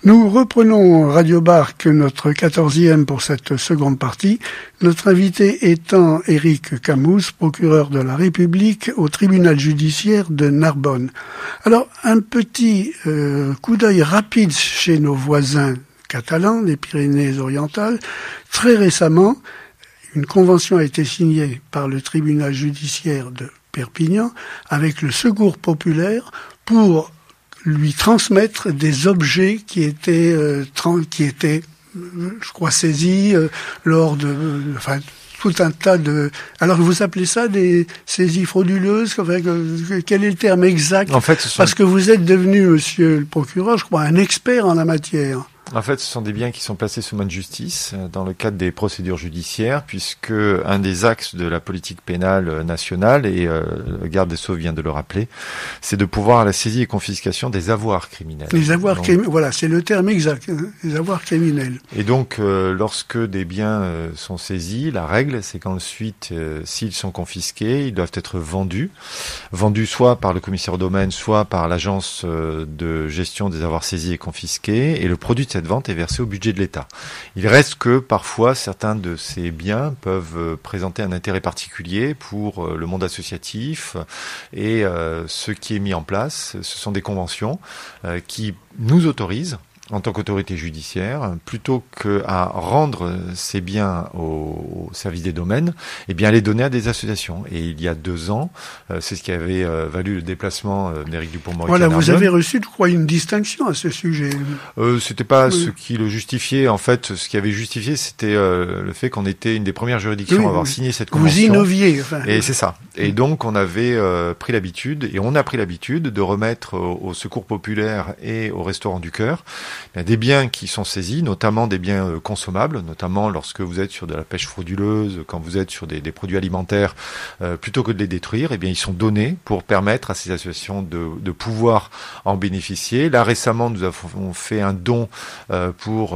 Nous reprenons Radio Barque, notre 14e pour cette seconde partie. Notre invité étant Éric Camus, procureur de la République au tribunal judiciaire de Narbonne. Alors, un petit coup d'œil rapide chez nos voisins catalans, les Pyrénées-Orientales. Très récemment, une convention a été signée par le tribunal judiciaire de Perpignan avec le Secours populaire pour lui transmettre des objets qui étaient, je crois, saisis lors de, enfin, tout un tas de. Alors vous appelez ça des saisies frauduleuses? Enfin, quel est le terme exact? En fait, parce que vous êtes devenu, monsieur le procureur, je crois, un expert en la matière. En fait, ce sont des biens qui sont placés sous main de justice dans le cadre des procédures judiciaires, puisque un des axes de la politique pénale nationale, et le garde des Sceaux vient de le rappeler, c'est de pouvoir la saisie et confiscation des avoirs criminels. Les avoirs criminels, voilà, c'est le terme exact, les avoirs criminels. Et donc, lorsque des biens sont saisis, la règle, c'est qu'ensuite, s'ils sont confisqués, ils doivent être vendus soit par le commissaire au domaine, soit par l'agence de gestion des avoirs saisis et confisqués, et le produit de cette vente est versé au budget de l'État. Il reste que parfois certains de ces biens peuvent présenter un intérêt particulier pour le monde associatif et ce qui est mis en place, ce sont des conventions qui nous autorisent en tant qu'autorité judiciaire, plutôt qu'à rendre ces biens au service des domaines, eh bien, les donner à des associations. Et il y a 2 ans, c'est ce qui avait valu le déplacement d'Éric Dupond-Moretti. Voilà, vous avez reçu, je crois, une distinction à ce sujet. C'était pas ce qui le justifiait. En fait, ce qui avait justifié, c'était le fait qu'on était une des premières juridictions à avoir signé cette convention. Vous innoviez. Enfin. Et c'est ça. Et donc, on avait pris l'habitude, et on a pris l'habitude de remettre au Secours populaire et au Restaurant du Cœur des biens qui sont saisis, notamment des biens consommables, notamment lorsque vous êtes sur de la pêche frauduleuse, quand vous êtes sur des produits alimentaires, plutôt que de les détruire, eh bien ils sont donnés pour permettre à ces associations de pouvoir en bénéficier. Là récemment, nous avons fait un don pour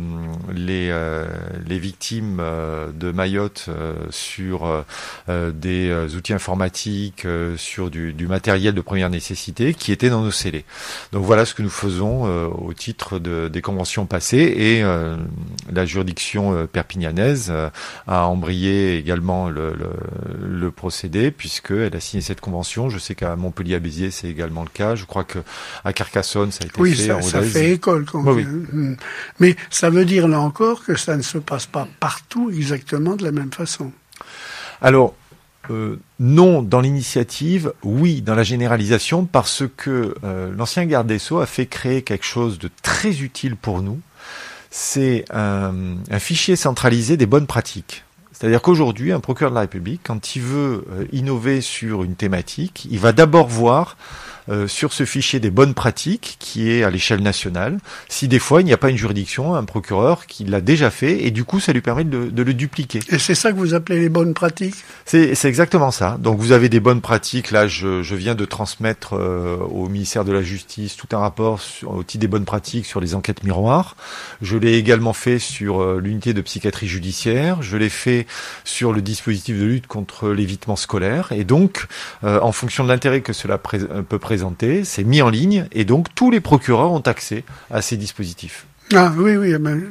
les victimes de Mayotte sur des outils informatiques, sur du matériel de première nécessité qui était dans nos scellés. Donc voilà ce que nous faisons au titre des conventions passées, et la juridiction perpignanaise a embrayé également le procédé, puisqu'elle a signé cette convention. Je sais qu'à Montpellier, à Béziers, c'est également le cas. Je crois qu'à Carcassonne, ça a été fait. Oui, ça fait école. Oui. Mais ça veut dire, là encore, que ça ne se passe pas partout exactement de la même façon. Alors, non dans l'initiative, oui dans la généralisation, parce que l'ancien garde des Sceaux a fait créer quelque chose de très utile pour nous. C'est un fichier centralisé des bonnes pratiques. C'est-à-dire qu'aujourd'hui, un procureur de la République, quand il veut innover sur une thématique, il va d'abord voir sur ce fichier des bonnes pratiques qui est à l'échelle nationale, si des fois il n'y a pas une juridiction, un procureur qui l'a déjà fait, et du coup ça lui permet de le dupliquer. Et c'est ça que vous appelez les bonnes pratiques? C'est exactement ça. Donc vous avez des bonnes pratiques, là je viens de transmettre au ministère de la Justice tout un rapport au titre des bonnes pratiques sur les enquêtes miroirs. Je l'ai également fait sur l'unité de psychiatrie judiciaire, je l'ai fait sur le dispositif de lutte contre l'évitement scolaire, et donc en fonction de l'intérêt que cela peut présenter, c'est mis en ligne, et donc tous les procureurs ont accès à ces dispositifs. Ah oui,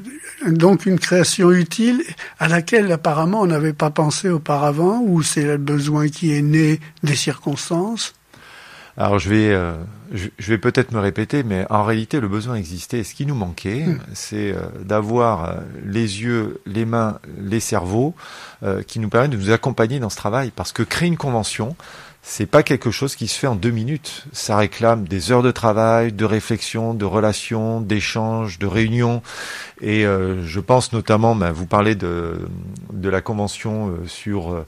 donc une création utile à laquelle apparemment on n'avait pas pensé auparavant, ou c'est le besoin qui est né des circonstances? Alors je vais peut-être me répéter, mais en réalité le besoin existait. Ce qui nous manquait, c'est d'avoir les yeux, les mains, les cerveaux qui nous permettent de nous accompagner dans ce travail. Parce que créer une convention, c'est pas quelque chose qui se fait en 2 minutes. Ça réclame des heures de travail, de réflexion, de relations, d'échanges, de réunions. Et je pense notamment, vous parlez de la convention sur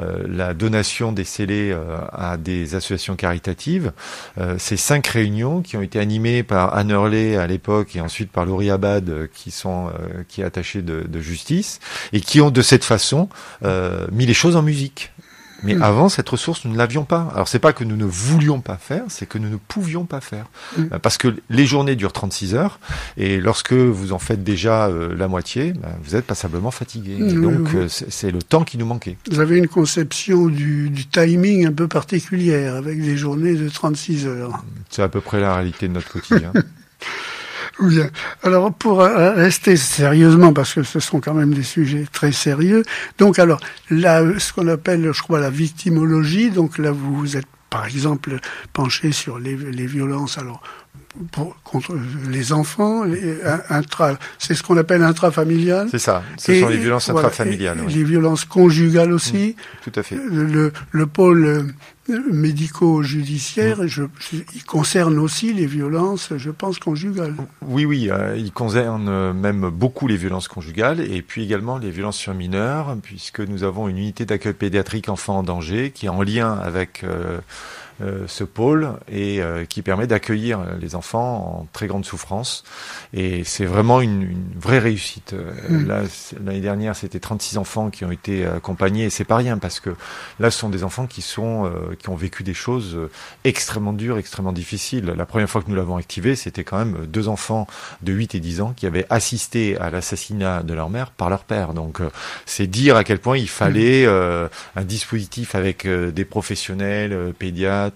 la donation des scellés à des associations caritatives. Ces 5 réunions qui ont été animées par Anne Hurley à l'époque, et ensuite par Laurie Abad, qui est attachée de justice, et qui ont de cette façon mis les choses en musique. Mais avant, cette ressource, nous ne l'avions pas. Alors, c'est pas que nous ne voulions pas faire, c'est que nous ne pouvions pas faire. Parce que les journées durent 36 heures, et lorsque vous en faites déjà la moitié, vous êtes passablement fatigué. Et donc, c'est le temps qui nous manquait. Vous avez une conception du timing un peu particulière, avec des journées de 36 heures. C'est à peu près la réalité de notre quotidien. Bien. Alors, pour rester sérieusement, parce que ce sont quand même des sujets très sérieux, donc alors, là, ce qu'on appelle, je crois, la victimologie, donc là, vous êtes, par exemple, penché sur les violences, alors, contre les enfants, c'est ce qu'on appelle intrafamilial. C'est ça, ce sont les violences intrafamiliales. Voilà, les violences conjugales aussi. Tout à fait. Le pôle médico-judiciaire, il concerne aussi les violences, je pense, conjugales. Oui, il concerne même beaucoup les violences conjugales et puis également les violences sur mineurs, puisque nous avons une unité d'accueil pédiatrique enfants en danger qui est en lien avec ce pôle et qui permet d'accueillir les enfants en très grande souffrance. Et c'est vraiment une vraie réussite. Là, l'année dernière, c'était 36 enfants qui ont été accompagnés et c'est pas rien parce que là, ce sont des enfants qui ont vécu des choses extrêmement dures, extrêmement difficiles. La première fois que nous l'avons activé, c'était quand même 2 enfants de 8 et 10 ans qui avaient assisté à l'assassinat de leur mère par leur père. Donc, c'est dire à quel point il fallait un dispositif avec des professionnels, pédiatres,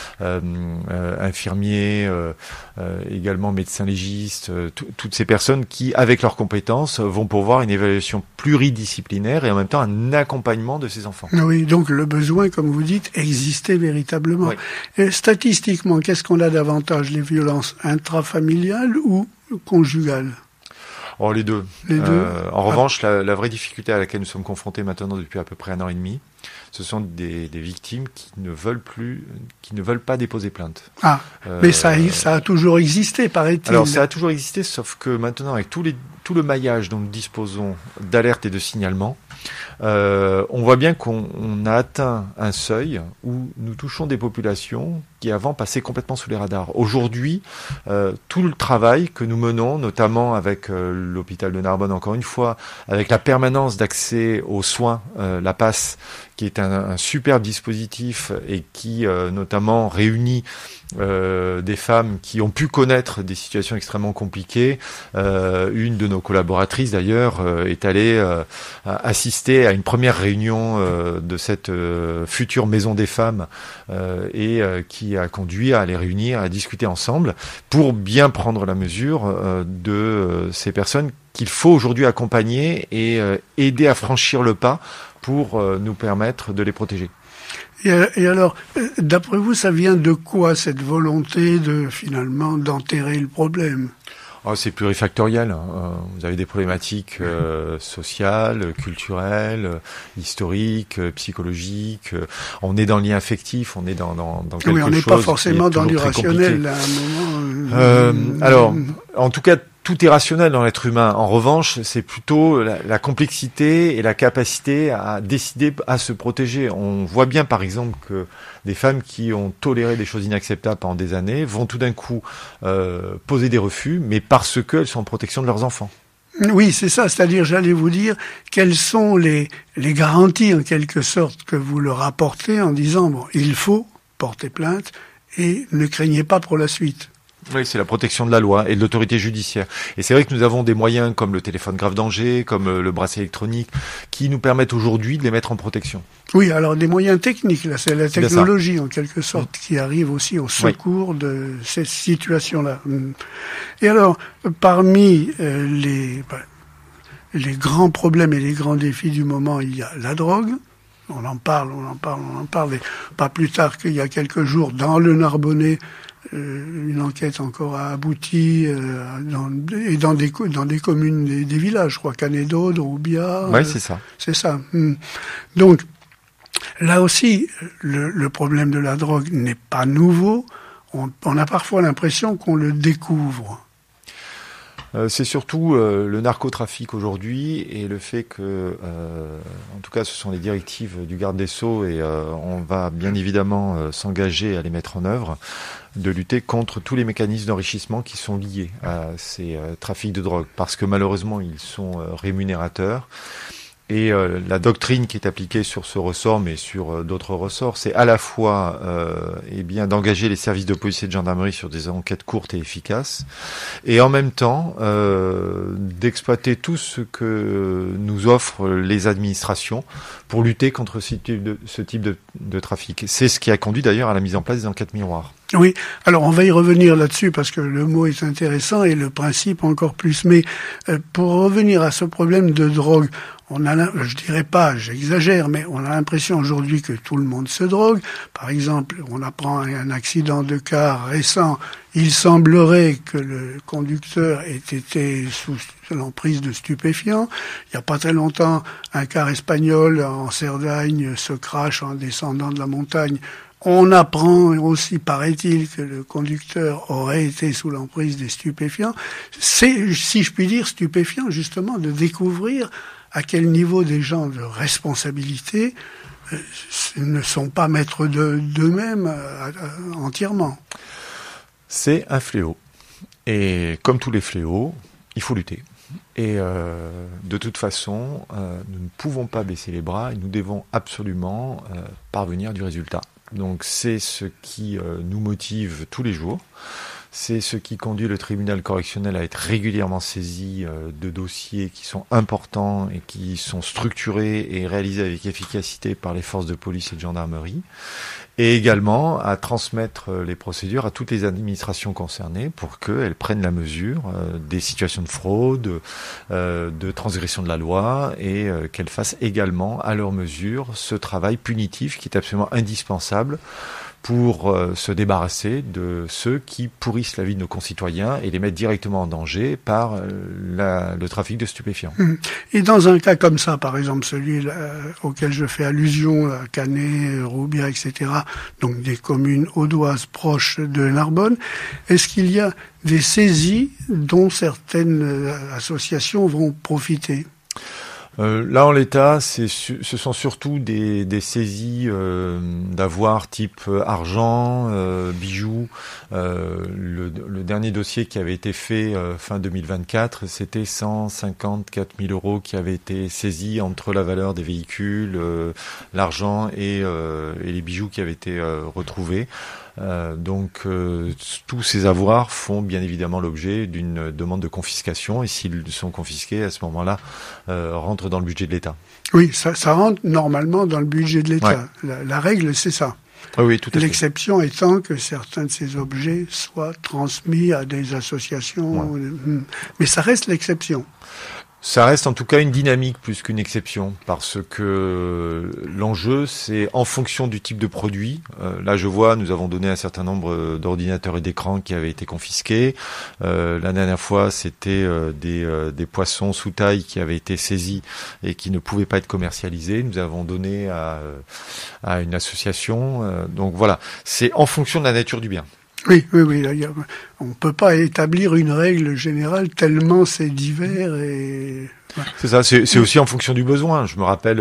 infirmiers, également médecins légistes, toutes ces personnes qui, avec leurs compétences, vont pourvoir une évaluation pluridisciplinaire et en même temps un accompagnement de ces enfants. Oui, donc le besoin, comme vous dites, existait véritablement. Oui. Et statistiquement, qu'est-ce qu'on a davantage, les violences intrafamiliales ou conjugales ? Oh, les deux. En revanche, la vraie difficulté à laquelle nous sommes confrontés maintenant depuis à peu près 1 an et demi, ce sont des victimes qui ne veulent pas déposer plainte. Mais ça a toujours existé, paraît-il. Alors, ça a toujours existé, sauf que maintenant, avec tout le maillage dont nous disposons d'alerte et de signalement, on voit bien qu'on a atteint un seuil où nous touchons des populations qui avant passaient complètement sous les radars. Aujourd'hui, tout le travail que nous menons, notamment avec l'hôpital de Narbonne, encore une fois, avec la permanence d'accès aux soins, la PASS, qui est un superbe dispositif et qui notamment réunit des femmes qui ont pu connaître des situations extrêmement compliquées. Une de nos collaboratrices d'ailleurs est allée assister à une première réunion de cette future maison des femmes et qui a conduit à les réunir, à discuter ensemble pour bien prendre la mesure de ces personnes qu'il faut aujourd'hui accompagner et aider à franchir le pas pour nous permettre de les protéger. Et alors, d'après vous, ça vient de quoi cette volonté finalement d'enterrer le problème ? C'est plurifactoriel. Vous avez des problématiques sociales, culturelles, historiques, psychologiques. On est dans le lien affectif, on est dans quelque chose. Oui, on n'est pas forcément dans du rationnel à un moment. Alors, en tout cas, tout est rationnel dans l'être humain. En revanche, c'est plutôt la complexité et la capacité à décider à se protéger. On voit bien, par exemple, que des femmes qui ont toléré des choses inacceptables pendant des années vont tout d'un coup poser des refus, mais parce qu'elles sont en protection de leurs enfants. Oui, c'est ça. C'est-à-dire, j'allais vous dire, quelles sont les garanties, en quelque sorte, que vous leur apportez en disant, bon, il faut porter plainte et ne craignez pas pour la suite. Oui, c'est la protection de la loi et de l'autorité judiciaire. Et c'est vrai que nous avons des moyens comme le téléphone grave danger, comme le bracelet électronique, qui nous permettent aujourd'hui de les mettre en protection. Oui, alors des moyens techniques, là, c'est la technologie en quelque sorte qui arrive aussi au secours de ces situations-là. Et alors, parmi les grands problèmes et les grands défis du moment, il y a la drogue. On en parle. Et pas plus tard qu'il y a quelques jours, dans le Narbonnais, une enquête encore a abouti dans des communes, des villages, je crois, Canédo, Roubia. Oui, c'est ça. C'est ça. Donc, là aussi, le problème de la drogue n'est pas nouveau. On a parfois l'impression qu'on le découvre. C'est surtout le narcotrafic aujourd'hui et le fait que, en tout cas, ce sont les directives du garde des Sceaux et on va bien évidemment s'engager à les mettre en œuvre, de lutter contre tous les mécanismes d'enrichissement qui sont liés à ces trafics de drogue, parce que malheureusement, ils sont rémunérateurs. Et la doctrine qui est appliquée sur ce ressort, mais sur d'autres ressorts, c'est à la fois d'engager les services de police et de gendarmerie sur des enquêtes courtes et efficaces, et en même temps d'exploiter tout ce que nous offrent les administrations pour lutter contre ce type de trafic. C'est ce qui a conduit d'ailleurs à la mise en place des enquêtes miroirs. Oui, alors on va y revenir là-dessus parce que le mot est intéressant et le principe encore plus. Mais pour revenir à ce problème de drogue, je dirais pas, j'exagère, mais on a l'impression aujourd'hui que tout le monde se drogue. Par exemple, on apprend un accident de car récent. Il semblerait que le conducteur ait été sous l'emprise de stupéfiants. Il n'y a pas très longtemps, un car espagnol en Cerdagne se crache en descendant de la montagne. On apprend aussi, paraît-il, que le conducteur aurait été sous l'emprise des stupéfiants. C'est, si je puis dire, stupéfiant, justement, de découvrir à quel niveau des gens de responsabilité ne sont pas maîtres d'eux-mêmes entièrement. C'est un fléau. Et comme tous les fléaux, il faut lutter. Et de toute façon, nous ne pouvons pas baisser les bras et nous devons absolument parvenir du résultat. Donc c'est ce qui nous motive tous les jours. C'est ce qui conduit le tribunal correctionnel à être régulièrement saisi de dossiers qui sont importants et qui sont structurés et réalisés avec efficacité par les forces de police et de gendarmerie. Et également à transmettre les procédures à toutes les administrations concernées pour qu'elles prennent la mesure des situations de fraude, de transgression de la loi et qu'elles fassent également à leur mesure ce travail punitif qui est absolument indispensable pour se débarrasser de ceux qui pourrissent la vie de nos concitoyens et les mettent directement en danger par le trafic de stupéfiants. Et dans un cas comme ça, par exemple celui auquel je fais allusion, à Canet, Roubiat, etc., donc des communes audoises proches de Narbonne, est-ce qu'il y a des saisies dont certaines associations vont profiter ? Là, en l'état, ce sont surtout des saisies d'avoirs type argent, bijoux. Le dernier dossier qui avait été fait fin 2024, c'était 154 000 € qui avaient été saisis entre la valeur des véhicules, l'argent et les bijoux qui avaient été retrouvés. Donc tous ces avoirs font bien évidemment l'objet d'une demande de confiscation et s'ils sont confisqués, à ce moment-là, rentrent dans le budget de l'État. Oui, ça rentre normalement dans le budget de l'État. Ouais. La règle, c'est ça. Oui, tout à fait. L'exception étant que certains de ces objets soient transmis à des associations, ouais. Mais ça reste l'exception. Ça reste en tout cas une dynamique plus qu'une exception, parce que l'enjeu, c'est en fonction du type de produit. Là, je vois, nous avons donné un certain nombre d'ordinateurs et d'écrans qui avaient été confisqués. La dernière fois, c'était des poissons sous taille qui avaient été saisis et qui ne pouvaient pas être commercialisés. Nous avons donné à une association. Donc voilà, c'est en fonction de la nature du bien. Oui. On ne peut pas établir une règle générale tellement c'est divers et... C'est ça, c'est aussi en fonction du besoin. Je me rappelle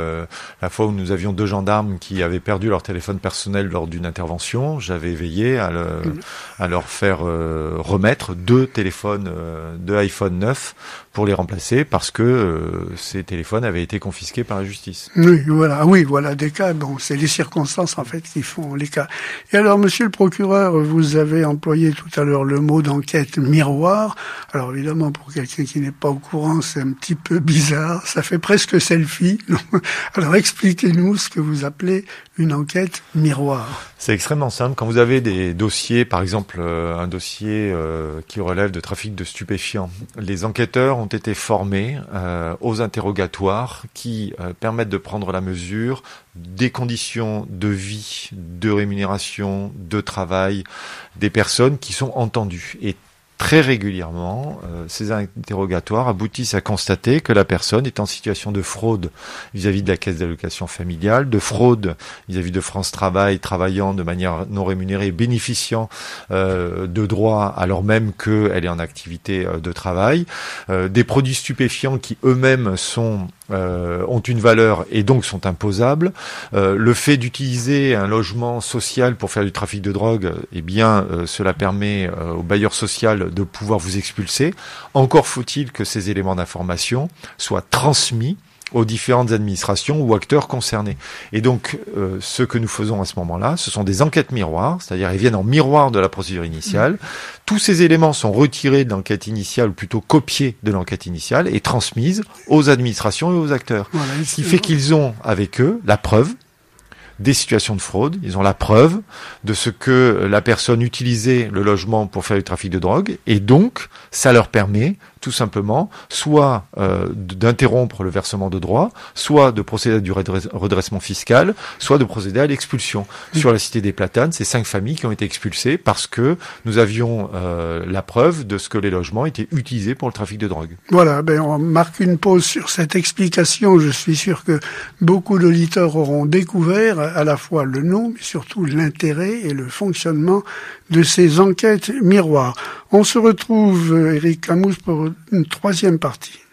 la fois où nous avions 2 gendarmes qui avaient perdu leur téléphone personnel lors d'une intervention. J'avais veillé à leur faire remettre 2 téléphones, 2 iPhone 9 pour les remplacer parce que ces téléphones avaient été confisqués par la justice. Oui, voilà des cas. Bon, c'est les circonstances en fait qui font les cas. Et alors, monsieur le procureur, vous avez employé tout à l'heure le mot d'enquête miroir. Alors évidemment, pour quelqu'un qui n'est pas au courant, c'est un petit peu bizarre, ça fait presque selfie. Alors expliquez-nous ce que vous appelez une enquête miroir. C'est extrêmement simple. Quand vous avez des dossiers, par exemple un dossier qui relève de trafic de stupéfiants, les enquêteurs ont été formés aux interrogatoires qui permettent de prendre la mesure des conditions de vie, de rémunération, de travail des personnes qui sont entendues. Et très régulièrement, ces interrogatoires aboutissent à constater que la personne est en situation de fraude vis-à-vis de la caisse d'allocation familiale, de fraude vis-à-vis de France Travail, travaillant de manière non rémunérée, bénéficiant de droits alors même qu'elle est en activité de travail, des produits stupéfiants qui eux-mêmes ont une valeur et donc sont imposables. Le fait d'utiliser un logement social pour faire du trafic de drogue, cela permet au bailleur social de pouvoir vous expulser. Encore faut-il que ces éléments d'information soient transmis aux différentes administrations ou acteurs concernés. Et donc, ce que nous faisons à ce moment-là, ce sont des enquêtes miroirs, c'est-à-dire ils viennent en miroir de la procédure initiale. Tous ces éléments sont retirés de l'enquête initiale, ou plutôt copiés de l'enquête initiale, et transmises aux administrations et aux acteurs. Voilà, ce qui fait qu'ils ont avec eux la preuve des situations de fraude, ils ont la preuve de ce que la personne utilisait le logement pour faire du trafic de drogue, et donc ça leur permet tout simplement soit d'interrompre le versement de droits, soit de procéder à du redressement fiscal, soit de procéder à l'expulsion. Sur la cité des Platanes, c'est 5 familles qui ont été expulsées parce que nous avions la preuve de ce que les logements étaient utilisés pour le trafic de drogue. Voilà, on marque une pause sur cette explication. Je suis sûr que beaucoup d'auditeurs auront découvert à la fois le nom, mais surtout l'intérêt et le fonctionnement de ces enquêtes miroirs. On se retrouve, Éric Camus, pour une troisième partie.